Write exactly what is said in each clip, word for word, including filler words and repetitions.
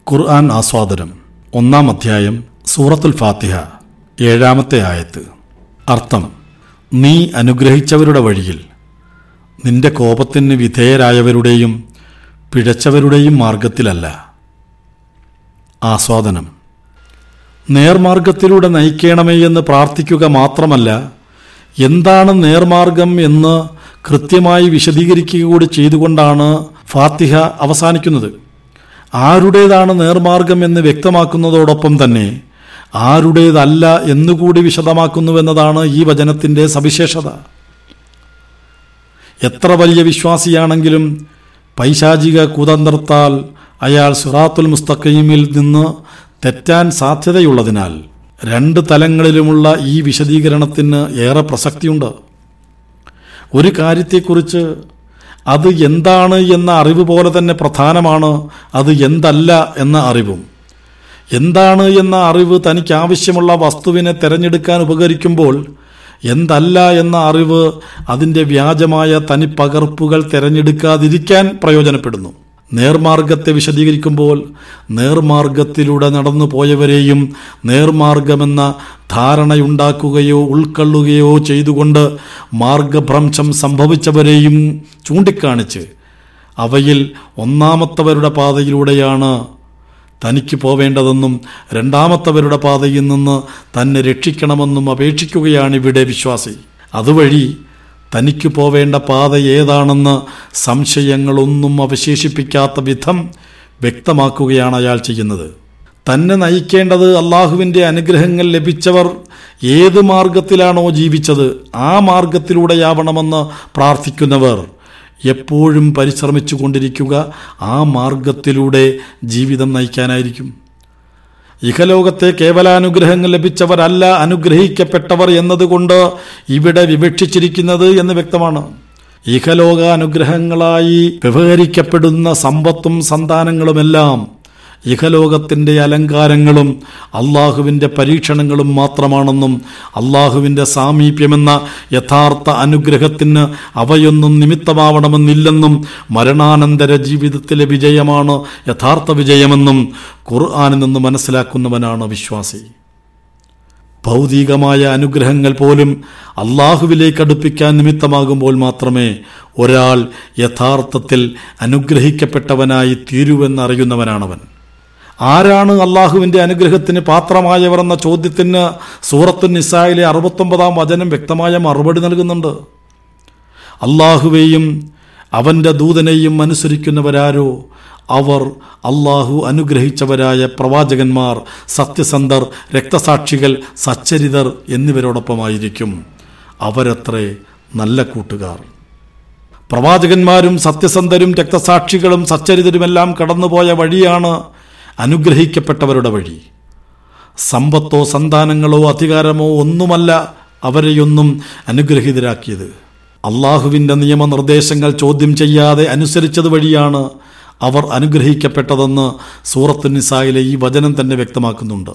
ഖുർആൻ ആസ്വാദനം ഒന്നാം അധ്യായം സൂറത്തുൽ ഫാത്തിഹ ഏഴാമത്തെ ആയത്ത്. അർത്ഥം: നീ അനുഗ്രഹിച്ചവരുടെ വഴിയിൽ, നിന്റെ കോപത്തിന് വിധേയരായവരുടെയും പിഴച്ചവരുടെയും മാർഗത്തിലല്ല. ആസ്വാദനം: നേർമാർഗത്തിലൂടെ നയിക്കണമേ എന്ന് പ്രാർത്ഥിക്കുക മാത്രമല്ല, എന്താണ് നേർമാർഗം എന്ന് കൃത്യമായി വിശദീകരിക്കുക കൂടി ചെയ്തുകൊണ്ടാണ് ഫാത്തിഹ അവസാനിക്കുന്നത്. ആരുടേതാണ് നേർമാർഗം എന്ന് വ്യക്തമാക്കുന്നതോടൊപ്പം തന്നെ ആരുടേതല്ല എന്നുകൂടി വിശദമാക്കുന്നുവെന്നതാണ് ഈ വചനത്തിൻ്റെ സവിശേഷത. എത്ര വലിയ വിശ്വാസിയാണെങ്കിലും പൈശാചിക കുതന്ത്രത്താൽ അയാൾ സിറാത്തുൽ മുസ്തഖീമിൽ നിന്ന് തെറ്റാൻ സാധ്യതയുള്ളതിനാൽ രണ്ട് തലങ്ങളിലുമുള്ള ഈ വിശദീകരണത്തിന് ഏറെ പ്രസക്തിയുണ്ട്. ഒരു കാര്യത്തെക്കുറിച്ച് അത് എന്താണ് എന്ന അറിവ് പോലെ തന്നെ പ്രധാനമാണ് അത് എന്തല്ല എന്ന അറിവും. എന്താണ് എന്ന അറിവ് തനിക്ക് ആവശ്യമുള്ള വസ്തുവിനെ തിരഞ്ഞെടുക്കാൻ ഉപകരിക്കുമ്പോൾ, എന്തല്ല എന്ന അറിവ് അതിൻ്റെ വ്യാജമായ തനിപ്പകർപ്പുകൾ തിരഞ്ഞെടുക്കാതിരിക്കാൻ പ്രയോജനപ്പെടുന്നു. നേർമാർഗത്തെ വിശദീകരിക്കുമ്പോൾ നേർമാർഗത്തിലൂടെ നടന്നു പോയവരെയും നേർമാർഗമെന്ന ധാരണയുണ്ടാക്കുകയോ ഉൾക്കൊള്ളുകയോ ചെയ്തുകൊണ്ട് മാർഗഭ്രംശം സംഭവിച്ചവരെയും ചൂണ്ടിക്കാണിച്ച് അവയിൽ ഒന്നാമത്തവരുടെ പാതയിലൂടെയാണ് തനിക്ക് പോവേണ്ടതെന്നും രണ്ടാമത്തവരുടെ പാതയിൽ നിന്ന് തന്നെ രക്ഷിക്കണമെന്നും അപേക്ഷിക്കുകയാണിവിടെ വിശ്വാസി. അതുവഴി തനിക്ക് പോവേണ്ട പാത ഏതാണെന്ന് സംശയങ്ങളൊന്നും അവശേഷിപ്പിക്കാത്ത വിധം വ്യക്തമാക്കുകയാണ് അയാൾ ചെയ്യുന്നത്. തന്നെ നയിക്കേണ്ടത് അള്ളാഹുവിൻ്റെ അനുഗ്രഹങ്ങൾ ലഭിച്ചവർ ഏത് മാർഗത്തിലാണോ ജീവിച്ചത് ആ മാർഗത്തിലൂടെയാവണമെന്ന് പ്രാർത്ഥിക്കുന്നവർ എപ്പോഴും പരിശ്രമിച്ചു കൊണ്ടിരിക്കുക ആ മാർഗത്തിലൂടെ ജീവിതം നയിക്കാനായിരിക്കും. ഇഹലോകത്തെ കേവലാനുഗ്രഹങ്ങൾ ലഭിച്ചവരല്ല അനുഗ്രഹിക്കപ്പെട്ടവർ എന്നതുകൊണ്ട് ഇവിടെ വിവക്ഷിച്ചിരിക്കുന്നത് എന്ന് വ്യക്തമാണ്. ഇഹലോക അനുഗ്രഹങ്ങളായി വ്യവഹരിക്കപ്പെടുന്ന സമ്പത്തും സന്താനങ്ങളുമെല്ലാം ഇഹലോകത്തിൻ്റെ അലങ്കാരങ്ങളും അള്ളാഹുവിൻ്റെ പരീക്ഷണങ്ങളും മാത്രമാണെന്നും അള്ളാഹുവിൻ്റെ സാമീപ്യമെന്ന യഥാർത്ഥ അനുഗ്രഹത്തിന് അവയൊന്നും നിമിത്തമാവണമെന്നില്ലെന്നും മരണാനന്തര ജീവിതത്തിലെ വിജയമാണ് യഥാർത്ഥ വിജയമെന്നും ഖുർആനിൽ നിന്ന് മനസ്സിലാക്കുന്നവനാണ് വിശ്വാസി. ഭൗതികമായ അനുഗ്രഹങ്ങൾ പോലും അള്ളാഹുവിലേക്ക് അടുപ്പിക്കാൻ നിമിത്തമാകുമ്പോൾ മാത്രമേ ഒരാൾ യഥാർത്ഥത്തിൽ അനുഗ്രഹിക്കപ്പെട്ടവനായി തീരുവെന്നറിയുന്നവനാണവൻ. ആരാണ് അള്ളാഹുവിൻ്റെ അനുഗ്രഹത്തിന് പാത്രമായവർ എന്ന ചോദ്യത്തിന് സൂറത്തുൻ നിസായിലെ അറുപത്തൊമ്പതാം വചനം വ്യക്തമായ മറുപടി നൽകുന്നുണ്ട്. അള്ളാഹുവേയും അവൻ്റെ ദൂതനെയും അനുസരിക്കുന്നവരാരോ അവർ അള്ളാഹു അനുഗ്രഹിച്ചവരായ പ്രവാചകന്മാർ, സത്യസന്ധർ, രക്തസാക്ഷികൾ, സച്ചരിതർ എന്നിവരോടൊപ്പമായിരിക്കും. അവരത്രേ നല്ല കൂട്ടുകാർ. പ്രവാചകന്മാരും സത്യസന്ധരും രക്തസാക്ഷികളും സച്ചരിതരുമെല്ലാം കടന്നുപോയ വഴിയാണ് അനുഗ്രഹിക്കപ്പെട്ടവരുടെ വഴി. സമ്പത്തോ സന്താനങ്ങളോ അധികാരമോ ഒന്നുമല്ല അവരെയൊന്നും അനുഗ്രഹീതരാക്കിയത്. അള്ളാഹുവിൻ്റെ നിയമനിർദ്ദേശങ്ങൾ ചോദ്യം ചെയ്യാതെ അനുസരിച്ചത് വഴിയാണ് അവർ അനുഗ്രഹിക്കപ്പെട്ടതെന്ന് സൂറത്തുൻ നിസായിലെ ഈ വചനം തന്നെ വ്യക്തമാക്കുന്നുണ്ട്.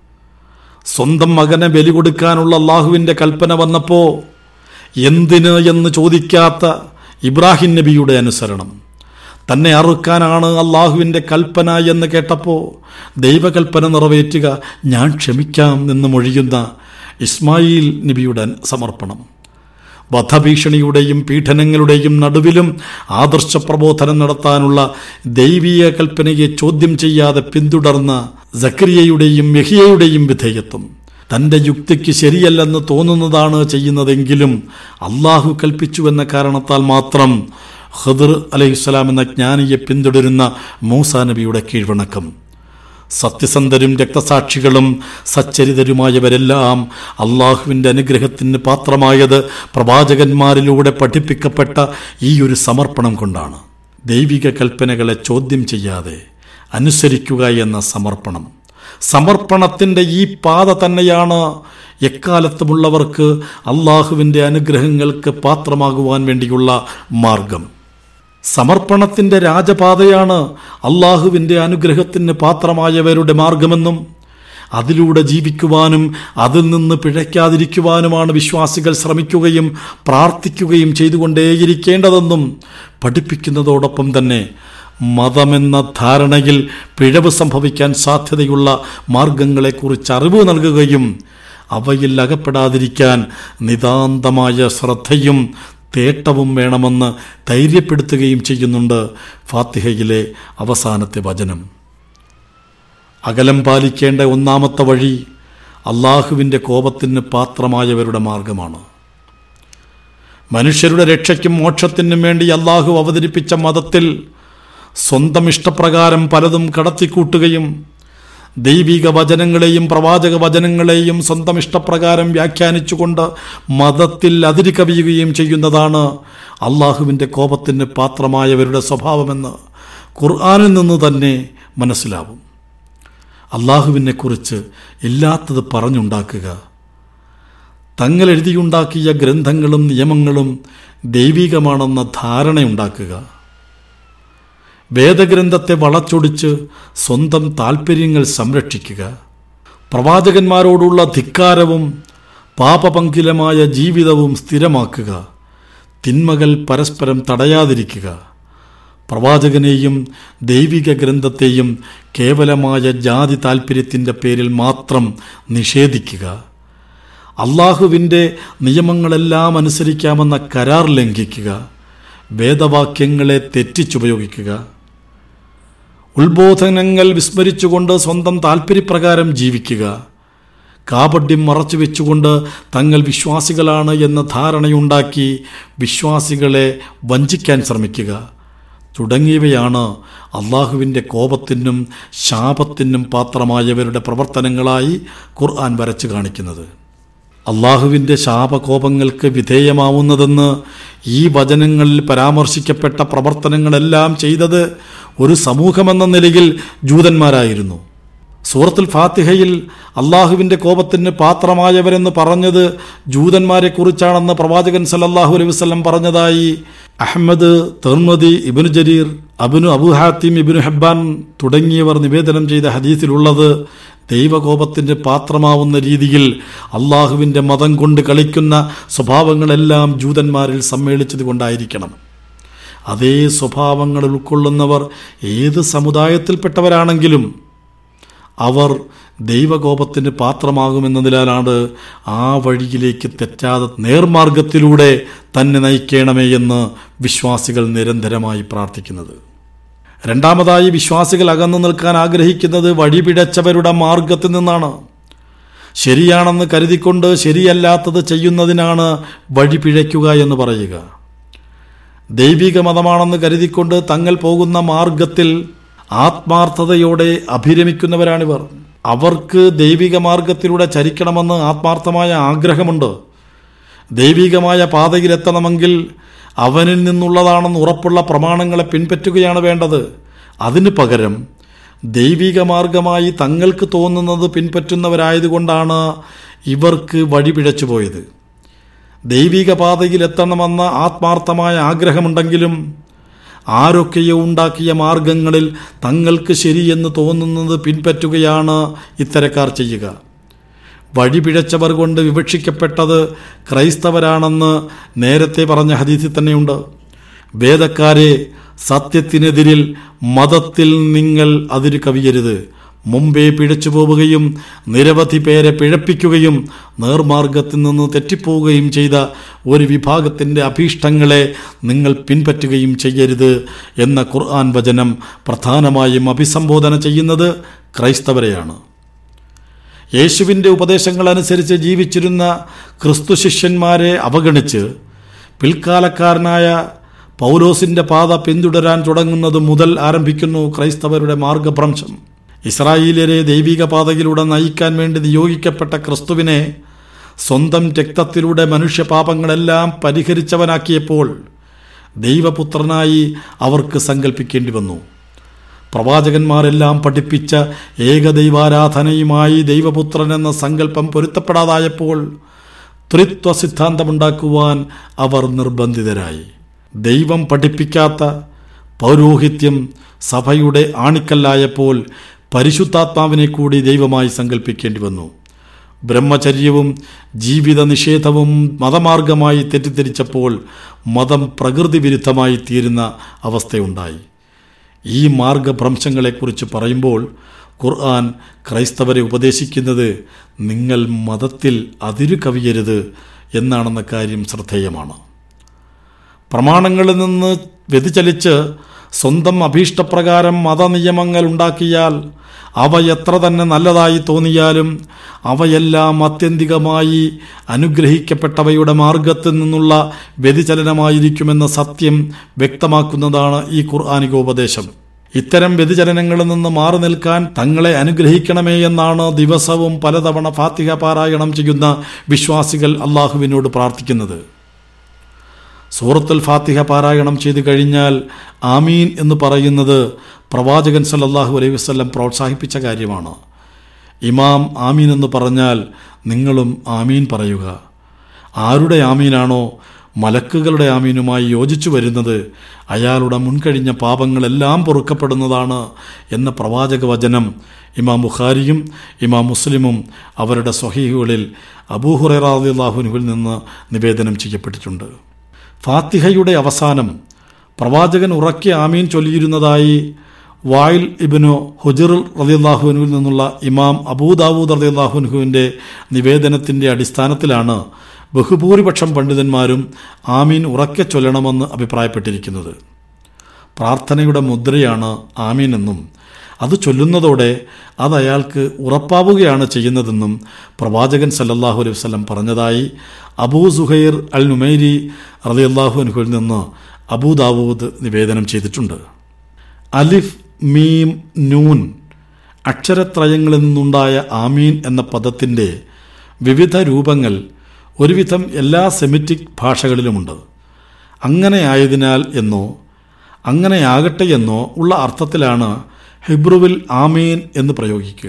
സ്വന്തം മകനെ ബലി കൊടുക്കാനുള്ള അള്ളാഹുവിൻ്റെ കൽപ്പന വന്നപ്പോൾ എന്തിന് എന്ന് ചോദിക്കാത്ത ഇബ്രാഹിം നബിയുടെ അനുസരണം, തന്നെ അറുക്കാനാണ് അള്ളാഹുവിൻ്റെ കൽപ്പന എന്ന് കേട്ടപ്പോൾ ദൈവകൽപ്പന നിറവേറ്റുക ഞാൻ ക്ഷമിക്കാം എന്ന് മൊഴിയുന്ന ഇസ്മായിൽ നബിയുടെ സമർപ്പണം, വധഭീഷണിയുടെയും പീഡനങ്ങളുടെയും നടുവിലും ആദർശപ്രബോധനം നടത്താനുള്ള ദൈവീയ കൽപ്പനയെ ചോദ്യം ചെയ്യാതെ പിന്തുടർന്ന സക്കരിയയുടെയും യഹിയയുടെയും വിധേയത്വം, തൻ്റെ യുക്തിക്ക് ശരിയല്ലെന്ന് തോന്നുന്നതാണ് ചെയ്യുന്നതെങ്കിലും അള്ളാഹു കൽപ്പിച്ചുവെന്ന കാരണത്താൽ മാത്രം ഖിദ്ർ അലൈഹിസ്സലാം എന്ന ജ്ഞാനിയെ പിന്തുടരുന്ന മൂസാ നബിയുടെ കീഴ്വണക്കം, സത്യസന്ധരും രക്തസാക്ഷികളും സച്ചരിതരുമായവരെല്ലാം അള്ളാഹുവിൻ്റെ അനുഗ്രഹത്തിന് പാത്രമായത് പ്രവാചകന്മാരിലൂടെ പഠിപ്പിക്കപ്പെട്ട ഈ ഒരു സമർപ്പണം കൊണ്ടാണ്. ദൈവിക കൽപ്പനകളെ ചോദ്യം ചെയ്യാതെ അനുസരിക്കുക എന്ന സമർപ്പണം, സമർപ്പണത്തിൻ്റെ ഈ പാത തന്നെയാണ് എക്കാലത്തുമുള്ളവർക്ക് അള്ളാഹുവിൻ്റെ അനുഗ്രഹങ്ങൾക്ക് പാത്രമാകുവാൻ വേണ്ടിയുള്ള മാർഗം. സമർപ്പണത്തിൻ്റെ രാജപാതയാണ് അള്ളാഹുവിൻ്റെ അനുഗ്രഹത്തിന് പാത്രമായവരുടെ മാർഗമെന്നും അതിലൂടെ ജീവിക്കുവാനും അതിൽ നിന്ന് പിഴയ്ക്കാതിരിക്കുവാനുമാണ് വിശ്വാസികൾ ശ്രമിക്കുകയും പ്രാർത്ഥിക്കുകയും ചെയ്തുകൊണ്ടേയിരിക്കേണ്ടതെന്നും പഠിപ്പിക്കുന്നതോടൊപ്പം തന്നെ മതമെന്ന ധാരണയിൽ പിഴവ് സംഭവിക്കാൻ സാധ്യതയുള്ള മാർഗങ്ങളെക്കുറിച്ച് അറിവ് നൽകുകയും അവയിൽ അകപ്പെടാതിരിക്കാൻ നിതാന്തമായ ശ്രദ്ധയും തേട്ടവും വേണമെന്ന് ധൈര്യപ്പെടുത്തുകയും ചെയ്യുന്നുണ്ട് ഫാത്തിഹയിലെ അവസാനത്തെ വചനം. അകലം പാലിക്കേണ്ട ഒന്നാമത്തെ വഴി അള്ളാഹുവിൻ്റെ കോപത്തിന് പാത്രമായവരുടെ മാർഗമാണ്. മനുഷ്യരുടെ രക്ഷയ്ക്കും മോക്ഷത്തിനും വേണ്ടി അള്ളാഹു അവതരിപ്പിച്ച മതത്തിൽ സ്വന്തം ഇഷ്ടപ്രകാരം പലതും കടത്തിക്കൂട്ടുകയും ദൈവിക വചനങ്ങളെയും പ്രവാചക വചനങ്ങളെയും സ്വന്തം ഇഷ്ടപ്രകാരം വ്യാഖ്യാനിച്ചുകൊണ്ട് മതത്തിൽ അതിര് കവിയുകയും ചെയ്യുന്നതാണ് അള്ളാഹുവിൻ്റെ കോപത്തിന് പാത്രമായവരുടെ സ്വഭാവമെന്ന് ഖുർആനിൽ നിന്ന് തന്നെ മനസ്സിലാവും. അള്ളാഹുവിനെക്കുറിച്ച് ഇല്ലാത്തത് പറഞ്ഞുണ്ടാക്കുക, തങ്ങൾ എഴുതിയുണ്ടാക്കിയ ഗ്രന്ഥങ്ങളും നിയമങ്ങളും ദൈവികമാണെന്ന ധാരണയുണ്ടാക്കുക, വേദഗ്രന്ഥത്തെ വളച്ചൊടിച്ച് സ്വന്തം താൽപ്പര്യങ്ങൾ സംരക്ഷിക്കുക, പ്രവാചകന്മാരോടുള്ള ധിക്കാരവും പാപപങ്കിലമായ ജീവിതവും സ്ഥിരമാക്കുക, തിന്മകൾ പരസ്പരം തടയാതിരിക്കുക, പ്രവാചകനെയും ദൈവിക ഗ്രന്ഥത്തെയും കേവലമായ ജാതി താൽപ്പര്യത്തിൻ്റെ പേരിൽ മാത്രം നിഷേധിക്കുക, അള്ളാഹുവിൻ്റെ നിയമങ്ങളെല്ലാം അനുസരിക്കാമെന്ന കരാർ ലംഘിക്കുക, വേദവാക്യങ്ങളെ തെറ്റിച്ചുപയോഗിക്കുക, ഉത്ബോധനങ്ങൾ വിസ്മരിച്ചുകൊണ്ട് സ്വന്തം താൽപ്പര്യപ്രകാരം ജീവിക്കുക, കാപഢ്യം മറച്ചു വെച്ചുകൊണ്ട് തങ്ങൾ വിശ്വാസികളാണ് എന്ന ധാരണയുണ്ടാക്കി വിശ്വാസികളെ വഞ്ചിക്കാൻ ശ്രമിക്കുക തുടങ്ങിയവയാണ് അള്ളാഹുവിൻ്റെ കോപത്തിനും ശാപത്തിനും പാത്രമായവരുടെ പ്രവർത്തനങ്ങളായി ഖുർആൻ വരച്ചു കാണിക്കുന്നത്. അള്ളാഹുവിൻ്റെ ശാപകോപങ്ങൾക്ക് വിധേയമാവുന്നതെന്ന് ഈ വചനങ്ങളിൽ പരാമർശിക്കപ്പെട്ട പ്രവർത്തനങ്ങളെല്ലാം ചെയ്തത് ഒരു സമൂഹമെന്ന നിലയിൽ ജൂതന്മാരായിരുന്നു. സൂറത്തുൽ ഫാത്തിഹയിൽ അള്ളാഹുവിൻ്റെ കോപത്തിന് പാത്രമായവരെന്ന് പറഞ്ഞത് ജൂതന്മാരെ കുറിച്ചാണെന്ന് പ്രവാചകൻ സല്ലല്ലാഹു അലൈഹി വസല്ലം പറഞ്ഞതായി Ahmad, Tirmidhi, Ibn Jarir, Ibn Abu Hatim, Ibn Hibban തുടങ്ങിയവർ നിവേദനം ചെയ്ത ഹദീസിലുള്ളത് ദൈവകോപത്തിന് പാത്രമാവുന്ന രീതിയിൽ അള്ളാഹുവിൻ്റെ മതം കൊണ്ട് കളിക്കുന്ന സ്വഭാവങ്ങളെല്ലാം ജൂതന്മാരിൽ സമ്മേളിച്ചത് കൊണ്ടായിരിക്കണം. അതേ സ്വഭാവങ്ങൾ ഉൾക്കൊള്ളുന്നവർ ഏത് സമുദായത്തിൽപ്പെട്ടവരാണെങ്കിലും അവർ ദൈവകോപത്തിന് പാത്രമാകുമെന്നതിനാലാണ് ആ വഴിയിലേക്ക് തെറ്റാതെ നേർമാർഗത്തിലൂടെ തന്നെ നയിക്കണമേ എന്ന് വിശ്വാസികൾ നിരന്തരമായി പ്രാർത്ഥിക്കുന്നത്. രണ്ടാമതായി, വിശ്വാസികൾ അകന്നു നിൽക്കാൻ ആഗ്രഹിക്കുന്നത് വഴിപിഴച്ചവരുടെ മാർഗത്തിൽ നിന്നാണ്. ശരിയാണെന്ന് കരുതിക്കൊണ്ട് ശരിയല്ലാത്തത് ചെയ്യുന്നതിനാണ് വഴിപിഴയ്ക്കുക എന്ന് പറയുക. ദൈവിക മതമാണെന്ന് കരുതിക്കൊണ്ട് തങ്ങൾ പോകുന്ന മാർഗത്തിൽ ആത്മാർത്ഥതയോടെ അഭിരമിക്കുന്നവരാണിവർ. അവർക്ക് ദൈവിക മാർഗത്തിലൂടെ ചരിക്കണമെന്ന് ആത്മാർത്ഥമായ ആഗ്രഹമുണ്ട്. ദൈവികമായ പാതയിലെത്തണമെങ്കിൽ അവനിൽ നിന്നുള്ളതാണെന്ന് ഉറപ്പുള്ള പ്രമാണങ്ങളെ പിൻപറ്റുകയാണ് വേണ്ടത്. അതിനു പകരം ദൈവിക മാർഗമായി തങ്ങൾക്ക് തോന്നുന്നത് പിൻപറ്റുന്നവരായതുകൊണ്ടാണ് ഇവർക്ക് വഴിപിഴച്ചു പോയത്. ദൈവിക പാതയിലെത്തണമെന്ന ആത്മാർത്ഥമായ ആഗ്രഹമുണ്ടെങ്കിലും ആരൊക്കെയോ ഉണ്ടാക്കിയ മാർഗങ്ങളിൽ തങ്ങൾക്ക് ശരിയെന്ന് തോന്നുന്നത് പിൻപറ്റുകയാണ് ഇത്തരക്കാർ ചെയ്യുക. വഴിപിഴച്ചവർ കൊണ്ട് വിവക്ഷിക്കപ്പെട്ടത് ക്രൈസ്തവരാണെന്ന് നേരത്തെ പറഞ്ഞ ഹദീസിൽ തന്നെയുണ്ട്. വേദക്കാരെ, സത്യത്തിനെതിരിൽ മതത്തിൽ നിങ്ങൾ അതിര് കവിയരുത്. മുമ്പേ പിഴച്ചു പോവുകയും നിരവധി പേരെ പിഴപ്പിക്കുകയും നേർമാർഗത്തിൽ നിന്ന് തെറ്റിപ്പോവുകയും ചെയ്ത ഒരു വിഭാഗത്തിൻ്റെ അഭീഷ്ടങ്ങളെ നിങ്ങൾ പിൻപറ്റുകയും ചെയ്യരുത് എന്ന ഖുർആൻ വചനം പ്രധാനമായും അഭിസംബോധന ചെയ്യുന്നത് ക്രൈസ്തവരെയാണ്. യേശുവിൻ്റെ ഉപദേശങ്ങളനുസരിച്ച് ജീവിച്ചിരുന്ന ക്രിസ്തു ശിഷ്യന്മാരെ അവഗണിച്ച് പിൽക്കാലക്കാരനായ പൗലോസിൻ്റെ പാത പിന്തുടരാൻ തുടങ്ങുന്നത് മുതൽ ആരംഭിക്കുന്നു ക്രൈസ്തവരുടെ മാർഗഭ്രംശം. ഇസ്രായേലിയരെ ദൈവിക പാതയിലൂടെ നയിക്കാൻ വേണ്ടി നിയോഗിക്കപ്പെട്ട ക്രിസ്തുവിനെ സ്വന്തം രക്തത്തിലൂടെ മനുഷ്യപാപങ്ങളെല്ലാം പരിഹരിച്ചവനാക്കിയപ്പോൾ ദൈവപുത്രനായി അവർക്ക് സങ്കല്പിക്കേണ്ടി വന്നു. പ്രവാചകന്മാരെല്ലാം പഠിപ്പിച്ച ഏകദൈവാരാധനയുമായി ദൈവപുത്രൻ എന്ന സങ്കല്പം പൊരുത്തപ്പെടാതായപ്പോൾ ത്രിത്വ സിദ്ധാന്തമുണ്ടാക്കുവാൻ അവർ നിർബന്ധിതരായി. ദൈവം പഠിപ്പിക്കാത്ത പൗരോഹിത്യം സഭയുടെ ആണിക്കല്ലായപ്പോൾ പരിശുദ്ധാത്മാവിനെ കൂടി ദൈവമായി സങ്കല്പിക്കേണ്ടി വന്നു. ബ്രഹ്മചര്യവും ജീവിത നിഷേധവും മതമാർഗമായി തെറ്റിദ്ധരിച്ചപ്പോൾ മതം പ്രകൃതി വിരുദ്ധമായി തീരുന്ന അവസ്ഥയുണ്ടായി. ഈ മാർഗഭ്രംശങ്ങളെക്കുറിച്ച് പറയുമ്പോൾ ഖുർആൻ ക്രൈസ്തവരെ ഉപദേശിക്കുന്നത് നിങ്ങൾ മതത്തിൽ അതിരു കവിയരുത് എന്നാണെന്ന കാര്യം ശ്രദ്ധേയമാണ്. പ്രമാണങ്ങളിൽ നിന്ന് വ്യതിചലിച്ച് സ്വന്തം അഭീഷ്ടപ്രകാരം മതനിയമങ്ങൾ ഉണ്ടാക്കിയാൽ അവ എത്ര തന്നെ നല്ലതായി തോന്നിയാലും അവയെല്ലാം ആത്യന്തികമായി അനുഗ്രഹിക്കപ്പെട്ടവയുടെ മാർഗത്തിൽ നിന്നുള്ള വ്യതിചലനമായിരിക്കുമെന്ന സത്യം വ്യക്തമാക്കുന്നതാണ് ഈ ഖുർആനികോപദേശം. ഇത്തരം വ്യതിചലനങ്ങളിൽ നിന്ന് മാറി നിൽക്കാൻ തങ്ങളെ അനുഗ്രഹിക്കണമേ എന്നാണ് ദിവസവും പലതവണ ഫാത്തിഹ പാരായണം ചെയ്യുന്ന വിശ്വാസികൾ അള്ളാഹുവിനോട് പ്രാർത്ഥിക്കുന്നത്. സൂറത്തുൽ ഫാത്തിഹ പാരായണം ചെയ്തു കഴിഞ്ഞാൽ ആമീൻ എന്ന് പറയുന്നത് പ്രവാചകൻ സല്ലല്ലാഹു അലൈഹി വസല്ലം പ്രോത്സാഹിപ്പിച്ച കാര്യമാണ്. ഇമാം ആമീൻ എന്ന് പറഞ്ഞാൽ നിങ്ങളും ആമീൻ പറയുക. ആരുടെ ആമീനാണോ മലക്കുകളുടെ ആമീനുമായി യോജിച്ചു വരുന്നത് അയാളുടെ മുൻകഴിഞ്ഞ പാപങ്ങളെല്ലാം പൊറുക്കപ്പെടുന്നതാണ് എന്ന പ്രവാചക വചനം ഇമാം ബുഖാരിയും ഇമാം മുസ്ലിമും അവരുടെ സ്വഹീഹുകളിൽ അബൂ ഹുറൈറ റളിയല്ലാഹു അൻഹുവിൽ നിന്ന് നിവേദനം ചെയ്യപ്പെട്ടിട്ടുണ്ട്. ഫാത്തിഹയുടെ അവസാനം പ്രവാചകൻ ഉറക്കെ ആമീൻ ചൊല്ലിയിരുന്നതായി വായിൽ ഇബ്നു ഹുജർ റളിയല്ലാഹു അൻഹുവിൽ നിന്നുള്ള ഇമാം അബൂ ദാവൂദ് റളിയല്ലാഹു അൻഹുവിൻ്റെ നിവേദനത്തിൻ്റെ അടിസ്ഥാനത്തിലാണ് ബഹുഭൂരിപക്ഷം പണ്ഡിതന്മാരും ആമീൻ ഉറക്കെ ചൊല്ലണമെന്ന് അഭിപ്രായപ്പെട്ടിരിക്കുന്നത്. പ്രാർത്ഥനയുടെ മുദ്രയാണ് ആമീൻ എന്നും അത് ചൊല്ലുന്നതോടെ അത് അയാൾക്ക് ഉറപ്പാവുകയാണ് ചെയ്യുന്നതെന്നും പ്രവാചകൻ സല്ലല്ലാഹു അലൈഹി വസല്ലം പറഞ്ഞതായി അബൂ സുഹൈർ അൽ നുമൈരി റളിയല്ലാഹു അൻഹുവിൽ നിന്ന് അബൂ ദാവൂദ് നിവേദനം ചെയ്തിട്ടുണ്ട്. അലിഫ് മീം നൂൻ അക്ഷരത്രയങ്ങളിൽ നിന്നുണ്ടായ ആമീൻ എന്ന പദത്തിൻ്റെ വിവിധ രൂപങ്ങൾ ഒരുവിധം എല്ലാ സെമിറ്റിക് ഭാഷകളിലുമുണ്ട്. അങ്ങനെയായതിനാൽ എന്നോ അങ്ങനെയാകട്ടെ എന്നോ ഉള്ള അർത്ഥത്തിലാണ് ഹിബ്രുവിൽ ആമീൻ എന്ന് പ്രയോഗിക്കുക.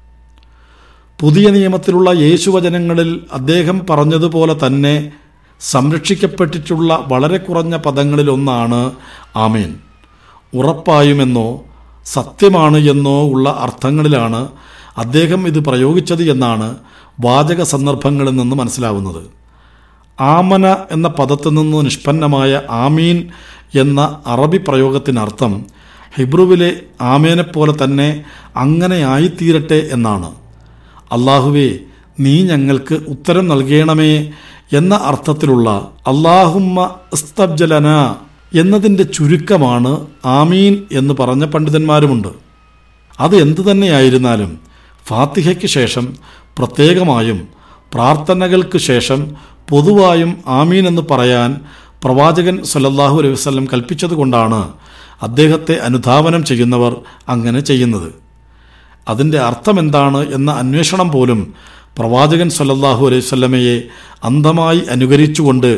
പുതിയ നിയമത്തിലുള്ള യേശുവചനങ്ങളിൽ അദ്ദേഹം പറഞ്ഞതുപോലെ തന്നെ സംരക്ഷിക്കപ്പെട്ടിട്ടുള്ള വളരെ കുറഞ്ഞ പദങ്ങളിലൊന്നാണ് ആമീൻ. ഉറപ്പായുമെന്നോ സത്യമാണ് എന്നോ ഉള്ള അർത്ഥങ്ങളിലാണ് അദ്ദേഹം ഇത് പ്രയോഗിച്ചത് എന്നാണ് വാചക സന്ദർഭങ്ങളിൽ നിന്ന് മനസ്സിലാവുന്നത്. ആമന എന്ന പദത്തിൽ നിന്ന് നിഷ്പന്നമായ ആമീൻ എന്ന അറബി പ്രയോഗത്തിനർത്ഥം ഹിബ്രുവിലെ ആമേനെപ്പോലെ തന്നെ അങ്ങനെ ആയിത്തീരട്ടെ എന്നാണ്. അള്ളാഹുവേ, നീ ഞങ്ങൾക്ക് ഉത്തരം നൽകണമേ എന്ന അർത്ഥത്തിലുള്ള അല്ലാഹുമ്മ ഇസ്തബ്ജലന എന്നതിൻ്റെ ചുരുക്കമാണ് ആമീൻ എന്ന് പറഞ്ഞ പണ്ഡിതന്മാരുമുണ്ട്. അത് എന്തു തന്നെയായിരുന്നാലും ഫാത്തിഹയ്ക്ക് ശേഷം പ്രത്യേകമായും പ്രാർത്ഥനകൾക്ക് ശേഷം പൊതുവായും ആമീൻ എന്ന് പറയാൻ പ്രവാചകൻ സല്ലല്ലാഹു അലൈഹി വസല്ലം കൽപ്പിച്ചതുകൊണ്ടാണ് അദ്ദേഹത്തെ അനുധാവനം ചെയ്യുന്നവർ അങ്ങനെ ചെയ്യുന്നത്. അതിൻ്റെ അർത്ഥമെന്താണ് എന്ന അന്വേഷണം പോലും പ്രവാചകൻ സല്ലല്ലാഹു അലൈഹി വസല്ലമയെ അന്ധമായി അനുകരിച്ചുകൊണ്ട്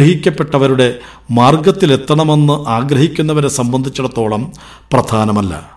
അനുഗ്രഹിക്കപ്പെട്ടവരുടെ മാർഗത്തിലെത്തണമെന്ന് ആഗ്രഹിക്കുന്നവരെ സംബന്ധിച്ചിടത്തോളം പ്രധാനമല്ല.